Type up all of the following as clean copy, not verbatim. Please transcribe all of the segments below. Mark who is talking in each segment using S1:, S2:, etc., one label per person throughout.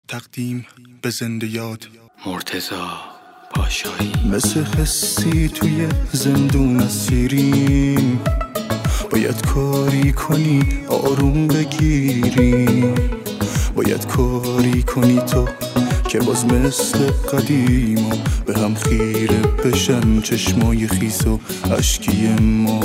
S1: تقدیم به زنده یاد
S2: مرتضی پاشایی.
S1: مثل حسی توی زندون اسیریم، باید کاری کنی آروم بگیری، باید کاری کنی تو که باز مثل قدیم و به هم خیره بشن چشمای خیس و اشکی ما.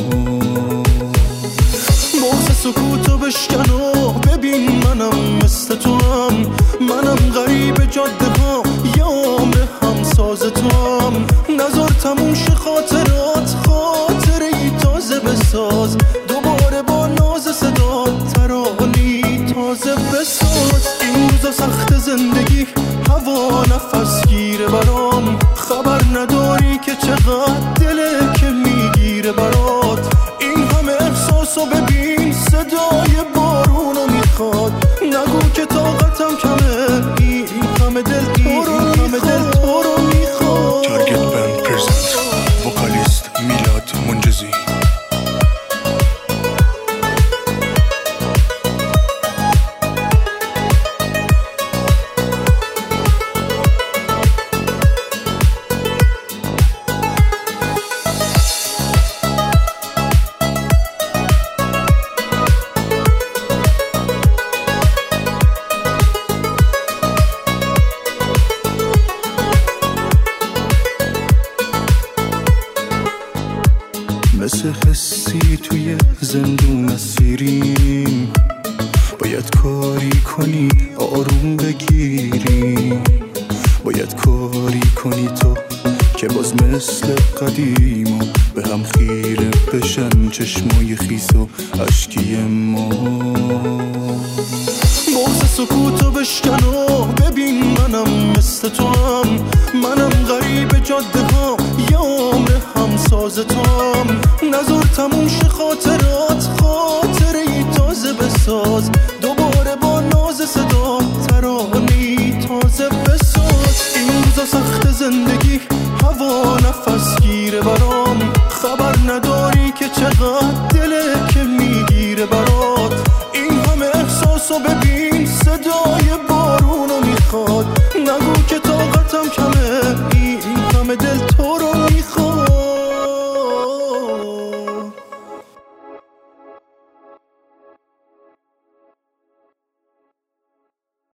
S1: بغض سکوتو بشکن و ببین منم مثل تو هم، منم غریب جاده ها یا عمر همساز تو هم. نظر تموم شه خاطرات، خاطره ای تازه بساز، دوباره با ناز صدا ترانی تازه بساز. این روزا سخت زندگی، هوا نفس گیره برام، خبر نداری که چقدر دله که میگیره برات. این همه احساسو ببین، صدای بارونو میخواد، نگو که طاقتم کمه، این همه دل تو رو میخواد. تارگت بند پرزنت، وکالیست میلاد منجزی. مثل حسی توی زندون اسیریم، باید کاری کنی آروم بگیری، باید کاری کنی تو که باز مثل قدیم و به هم خیره بشن چشمای خیس و اشکی ما. بغض سکوتو بشکن و ببین منم مثل تو هم، منم غریب جاده ها یا عمر همساز تو هم. نظر تموم شه خاطرات، خاطره ای تازه بساز،